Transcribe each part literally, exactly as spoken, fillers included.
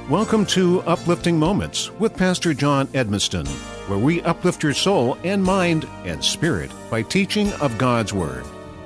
Welcome to Uplifting Moments with Pastor John Edmiston, where we uplift your soul and mind and spirit by teaching of God's Word.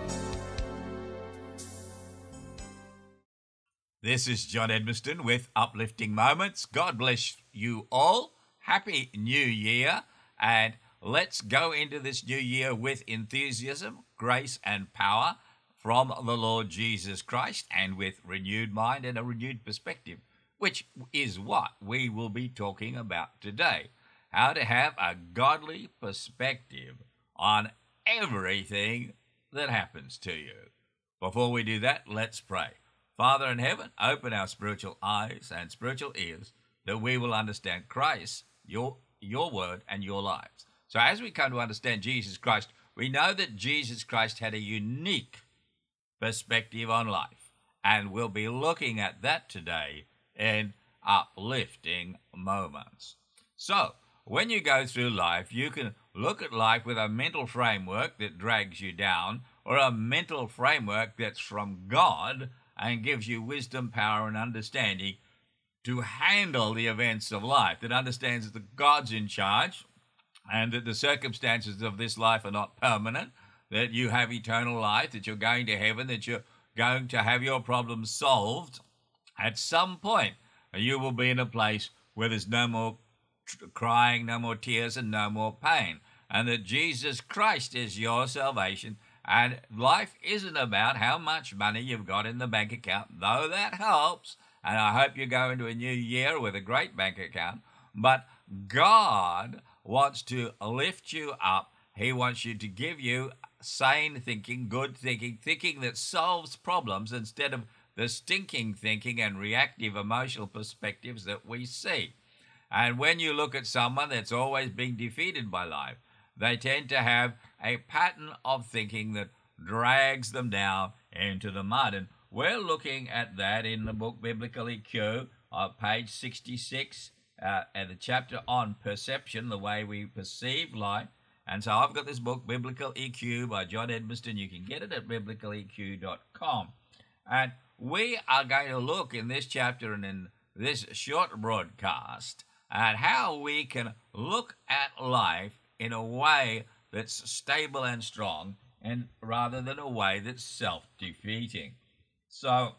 This is John Edmiston with Uplifting Moments. God bless you all. Happy New Year. And let's go into this new year with enthusiasm, grace, and power from the Lord Jesus Christ, and with renewed mind and a renewed perspective, which is what we will be talking about today. How to have a godly perspective on everything that happens to you. Before we do that, let's pray. Father in heaven, open our spiritual eyes and spiritual ears that we will understand Christ, your, your word, and your lives. So as we come to understand Jesus Christ, we know that Jesus Christ had a unique perspective on life, and we'll be looking at that today in uplifting moments. So, when you go through life, you can look at life with a mental framework that drags you down, or a mental framework that's from God and gives you wisdom, power, and understanding to handle the events of life, that understands that God's in charge and that the circumstances of this life are not permanent, that you have eternal life, that you're going to heaven, that you're going to have your problems solved. At some point, you will be in a place where there's no more tr- crying, no more tears, and no more pain, and that Jesus Christ is your salvation. And life isn't about how much money you've got in the bank account, though that helps, and I hope you go into a new year with a great bank account. But God wants to lift you up. He wants you to give you sane thinking, good thinking, thinking that solves problems instead of the stinking thinking and reactive emotional perspectives that we see. And when you look at someone that's always being defeated by life, they tend to have a pattern of thinking that drags them down into the mud. And we're looking at that in the book Biblical E Q, on page sixty-six, uh, and the chapter on perception, the way we perceive life. And so I've got this book, Biblical E Q by John Edmiston. You can get it at biblical e q dot com. And we are going to look in this chapter and in this short broadcast at how we can look at life in a way that's stable and strong, and rather than a way that's self-defeating. So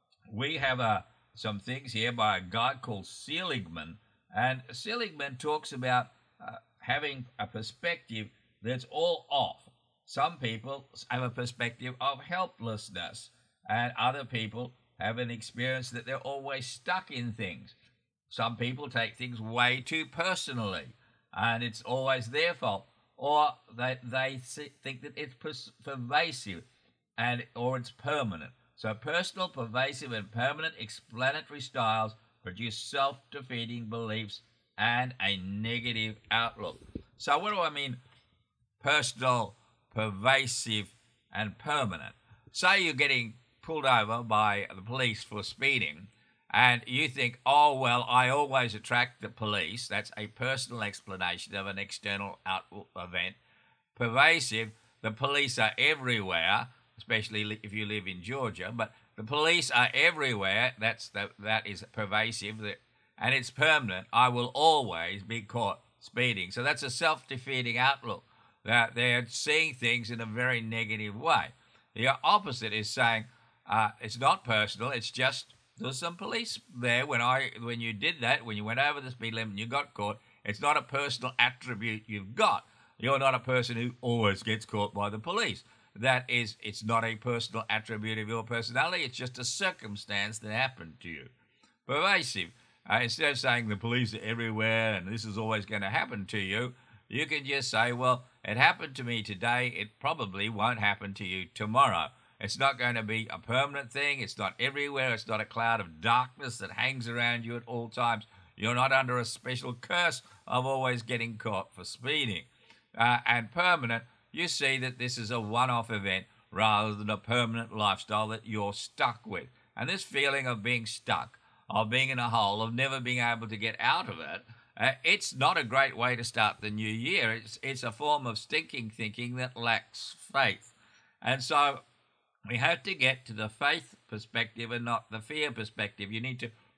we have uh, some things here by a guy called Seligman, and Seligman talks about uh, having a perspective that's all off. Some people have a perspective of helplessness, and other people have an experience that they're always stuck in things. Some people take things way too personally, and it's always their fault, or they they think that it's pervasive, and or it's permanent. So personal, pervasive, and permanent explanatory styles produce self-defeating beliefs and a negative outlook. So what do I mean personal, pervasive, and permanent? Say you're getting pulled over by the police for speeding, and you think, oh, well, I always attract the police. That's a personal explanation of an external out event. Pervasive, the police are everywhere, especially if you live in Georgia, but the police are everywhere. That's the, that is pervasive, and it's permanent. I will always be caught speeding. So that's a self-defeating outlook, that they're seeing things in a very negative way. The opposite is saying, uh, it's not personal, it's just there's some police there when I when you did that, when you went over the speed limit and you got caught. It's not a personal attribute you've got. You're not a person who always gets caught by the police. That is, it's not a personal attribute of your personality. It's just a circumstance that happened to you. Pervasive. Uh, instead of saying the police are everywhere and this is always going to happen to you, you can just say, well, it happened to me today. It probably won't happen to you tomorrow. It's not going to be a permanent thing. It's not everywhere. It's not a cloud of darkness that hangs around you at all times. You're not under a special curse of always getting caught for speeding. Uh, and permanent, you see that this is a one-off event rather than a permanent lifestyle that you're stuck with. And this feeling of being stuck, of being in a hole, of never being able to get out of it, uh, it's not a great way to start the new year. It's, it's a form of stinking thinking that lacks faith. And so we have to get to the faith perspective and not the fear perspective. You need to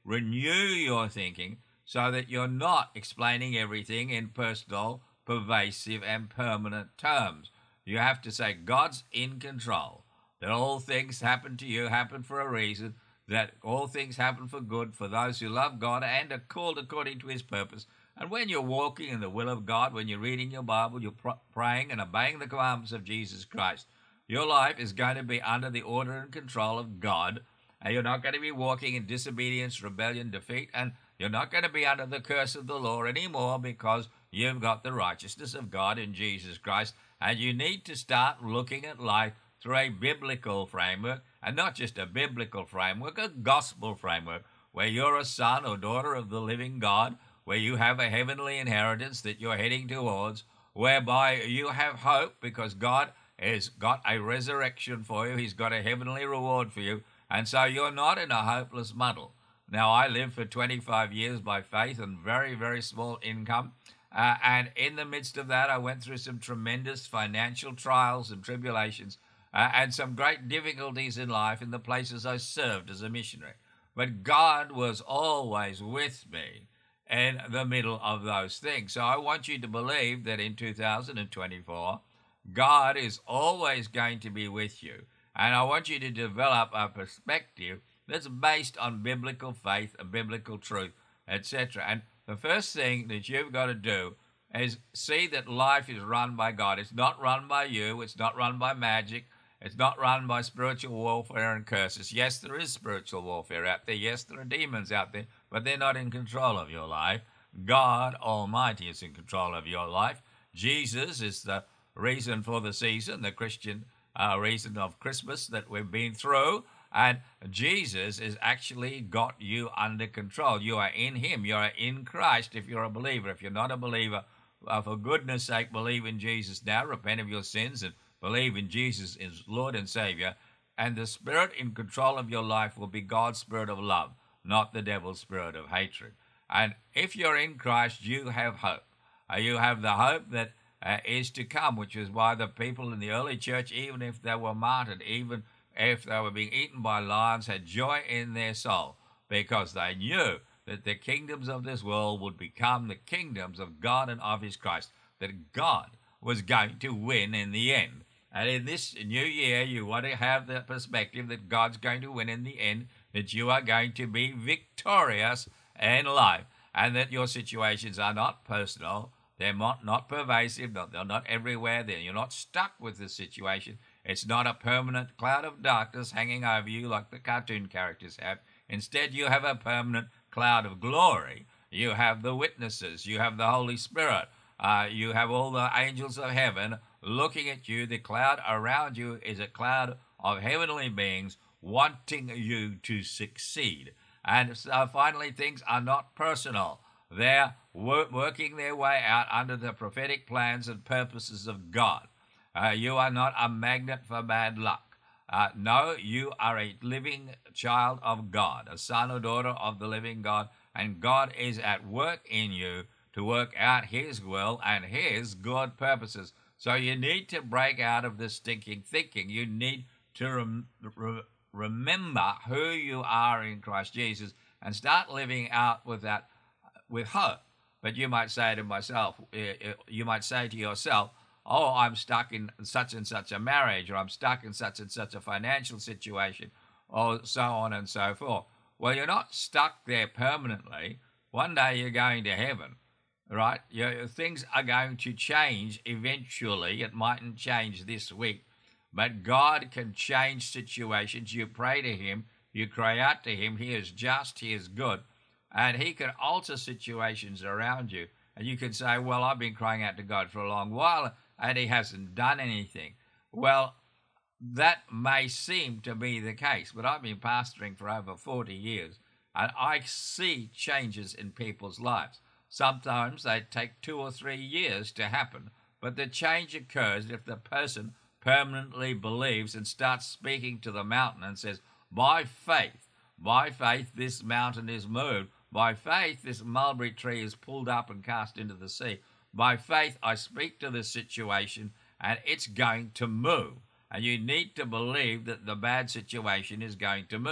renew your thinking so that you're not explaining everything in personal, pervasive, and permanent terms. You have to say, God's in control, that all things happen to you, happen for a reason, that all things happen for good for those who love God and are called according to his purpose. And when you're walking in the will of God, when you're reading your Bible, you're pr- praying and obeying the commandments of Jesus Christ, your life is going to be under the order and control of God, and you're not going to be walking in disobedience, rebellion, defeat, and you're not going to be under the curse of the law anymore because you've got the righteousness of God in Jesus Christ, and you need to start looking at life through a biblical framework, and not just a biblical framework, a gospel framework, where you're a son or daughter of the living God, where you have a heavenly inheritance that you're heading towards, whereby you have hope because God has got a resurrection for you. He's got a heavenly reward for you. And so you're not in a hopeless muddle. Now, I lived for twenty-five years by faith and very, very small income. Uh, and in the midst of that, I went through some tremendous financial trials and tribulations uh, and some great difficulties in life in the places I served as a missionary. But God was always with me in the middle of those things. So I want you to believe that in two thousand twenty-four, God is always going to be with you. And I want you to develop a perspective that's based on biblical faith and biblical truth, et cetera. And the first thing that you've got to do is see that life is run by God. It's not run by you. It's not run by magic. It's not run by spiritual warfare and curses. Yes, there is spiritual warfare out there. Yes, there are demons out there, but they're not in control of your life. God Almighty is in control of your life. Jesus is the reason for the season, the Christian uh, reason of Christmas that we've been through. And Jesus has actually got you under control. You are in him. You are in Christ if you're a believer. If you're not a believer, uh, for goodness sake, believe in Jesus now. Repent of your sins and believe in Jesus as Lord and Savior. And the spirit in control of your life will be God's spirit of love, not the devil's spirit of hatred. And if you're in Christ, you have hope. Uh, you have the hope that uh, is to come, which is why the people in the early church, even if they were martyred, even if they were being eaten by lions, had joy in their soul, because they knew that the kingdoms of this world would become the kingdoms of God and of his Christ, that God was going to win in the end. And in this new year, you want to have the perspective that God's going to win in the end, that you are going to be victorious in life, and that your situations are not personal, they're not, not pervasive, not, they're not everywhere, they're, you're not stuck with the situation. It's not a permanent cloud of darkness hanging over you like the cartoon characters have. Instead, you have a permanent cloud of glory. You have the witnesses. You have the Holy Spirit. Uh, you have all the angels of heaven looking at you. The cloud around you is a cloud of heavenly beings wanting you to succeed. And so finally, things are not personal. They're wor- working their way out under the prophetic plans and purposes of God. Uh, you are not a magnet for bad luck. Uh, no, you are a living child of God, a son or daughter of the living God, and God is at work in you to work out his will and his good purposes. So you need to break out of this stinking thinking. You need to rem- re- remember who you are in Christ Jesus and start living out with that, with hope. But you might say to myself, you might say to yourself, oh, I'm stuck in such and such a marriage, or I'm stuck in such and such a financial situation, or so on and so forth. Well, you're not stuck there permanently. One day you're going to heaven, right? Your, things are going to change eventually. It mightn't change this week, but God can change situations. You pray to him, you cry out to him. He is just, he is good, and he can alter situations around you. And you can say, well, I've been crying out to God for a long while, and he hasn't done anything. Well, that may seem to be the case, but I've been pastoring for over forty years, and I see changes in people's lives. Sometimes they take two or three years to happen, but the change occurs if the person permanently believes and starts speaking to the mountain and says, by faith, by faith this mountain is moved. By faith this mulberry tree is pulled up and cast into the sea. By faith, I speak to this situation, and it's going to move. And you need to believe that the bad situation is going to move.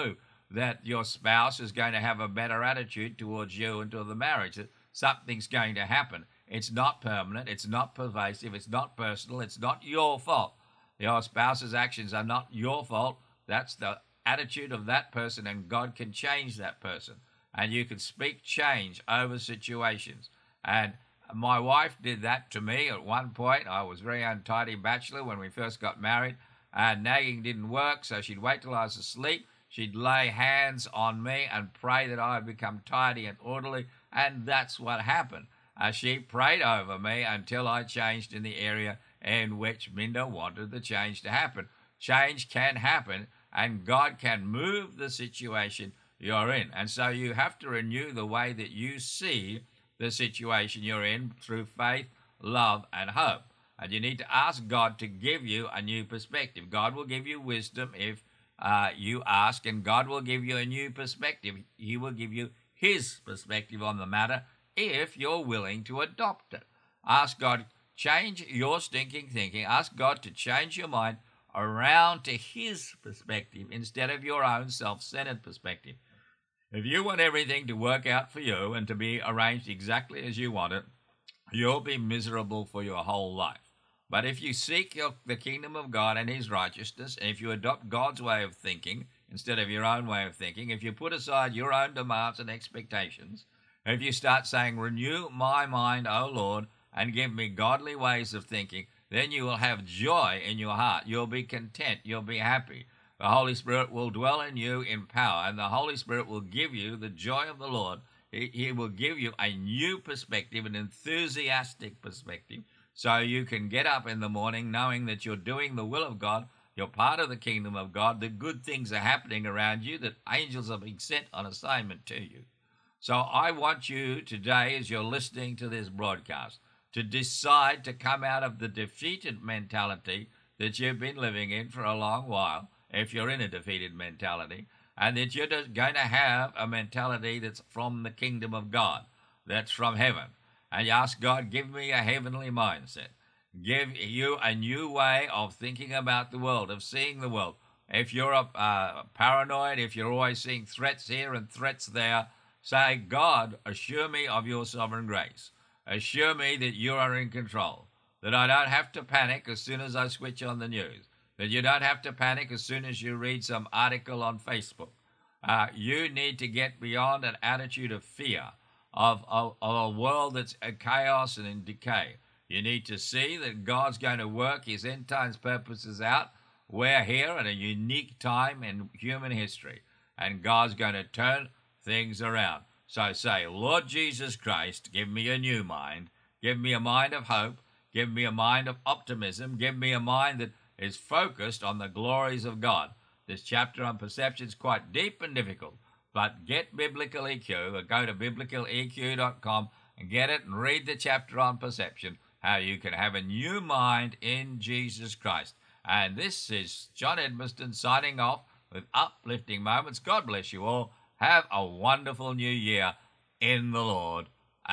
that your spouse is going to have a better attitude towards you and to the marriage, that something's going to happen. It's not permanent, it's not pervasive, it's not personal, it's not your fault. Your spouse's actions are not your fault. That's the attitude of that person, and God can change that person. And you can speak change over situations. And my wife did that to me at one point. I was a very untidy bachelor when we first got married, and nagging didn't work, so she'd wait till I was asleep. She'd lay hands on me and pray that I would become tidy and orderly, and that's what happened. Uh, she prayed over me until I changed in the area in which Minda wanted the change to happen. Change can happen, and God can move the situation you're in. And so you have to renew the way that you see the situation you're in through faith, love, and hope. And you need to ask God to give you a new perspective. God will give you wisdom if uh, you ask, and God will give you a new perspective. He will give you His perspective on the matter if you're willing to adopt it. Ask God, change your stinking thinking. Ask God to change your mind around to His perspective instead of your own self-centered perspective. If you want everything to work out for you and to be arranged exactly as you want it, you'll be miserable for your whole life. But if you seek your, the kingdom of God and His righteousness, and if you adopt God's way of thinking instead of your own way of thinking, if you put aside your own demands and expectations, if you start saying, renew my mind, O Lord, and give me godly ways of thinking, then you will have joy in your heart. You'll be content. You'll be happy. The Holy Spirit will dwell in you in power, and the Holy Spirit will give you the joy of the Lord. He, he will give you a new perspective, an enthusiastic perspective, so you can get up in the morning knowing that you're doing the will of God, you're part of the kingdom of God, that good things are happening around you, that angels are being sent on assignment to you. So I want you today, as you're listening to this broadcast, to decide to come out of the defeated mentality that you've been living in for a long while, if you're in a defeated mentality, and that you're just going to have a mentality that's from the kingdom of God, that's from heaven. And you ask God, give me a heavenly mindset. Give you a new way of thinking about the world, of seeing the world. If you're a, uh, paranoid, if you're always seeing threats here and threats there, say, God, assure me of your sovereign grace. Assure me that you are in control, that I don't have to panic as soon as I switch on the news, that you don't have to panic as soon as you read some article on Facebook. Uh, you need to get beyond an attitude of fear, of, of, of a world that's in chaos and in decay. You need to see that God's going to work His end times purposes out. We're here at a unique time in human history, and God's going to turn things around. So say, Lord Jesus Christ, give me a new mind. Give me a mind of hope. Give me a mind of optimism. Give me a mind that is focused on the glories of God. This chapter on perception is quite deep and difficult, but get Biblical E Q, or go to biblical e q dot com and get it and read the chapter on perception, how you can have a new mind in Jesus Christ. And this is John Edmiston signing off with Uplifting Moments. God bless you all. Have a wonderful new year in the Lord.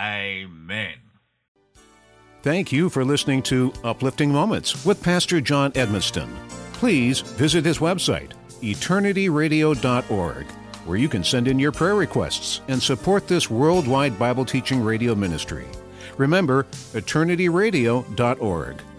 Amen. Thank you for listening to Uplifting Moments with Pastor John Edmiston. Please visit his website, eternity radio dot org, where you can send in your prayer requests and support this worldwide Bible teaching radio ministry. Remember, eternity radio dot org.